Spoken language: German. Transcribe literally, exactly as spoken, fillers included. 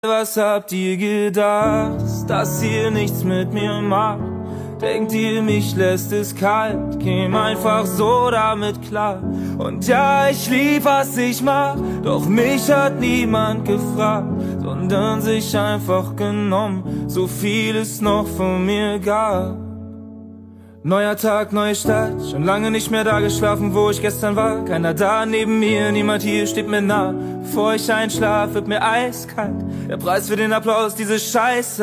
Was habt ihr gedacht, dass ihr nichts mit mir macht? Denkt ihr, mich lässt es kalt? Käm einfach so damit klar. Und ja, ich lieb, was ich mach, doch mich hat niemand gefragt, sondern sich einfach genommen, so viel es noch von mir gab. Neuer Tag, neue Stadt, schon lange nicht mehr da geschlafen, wo ich gestern war. Keiner da neben mir, niemand hier steht mir nah. Bevor ich einschlaf, wird mir eiskalt. Der Preis für den Applaus, diese Scheiße.